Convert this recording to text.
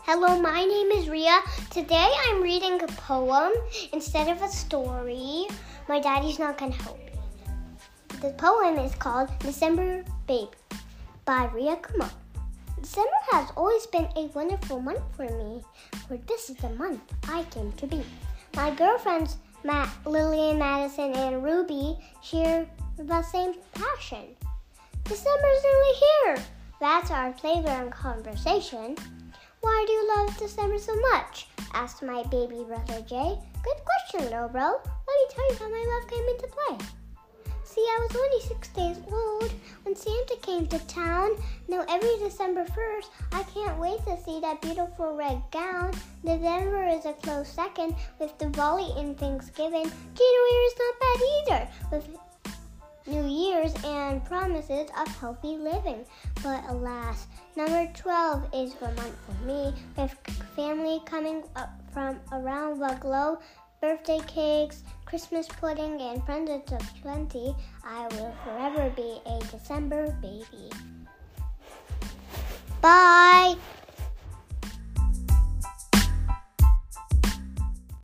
Hello, my name is Ria. Today I'm reading a poem instead of a story. My daddy's not going to help me. The poem is called December Baby by Ria Kumar. December has always been a wonderful month for me, for this is the month I came to be. My girlfriends, Lillian, Madison, and Ruby share the same passion. December's nearly here. That's our playground conversation. Why do you love December so much? Asked my baby brother Jay. Good question, little bro. Let me tell you how my love came into play. See, I was only 6 days old when Santa came to town. Now every December 1st, I can't wait to see that beautiful red gown. November is a close second with Diwali and Thanksgiving. January is not bad either with New Year's and promises of healthy living. But alas, number 12 is the month for me, with family coming up from around the globe, birthday cakes, Christmas pudding, and presents of plenty. I will forever be a December baby. Bye!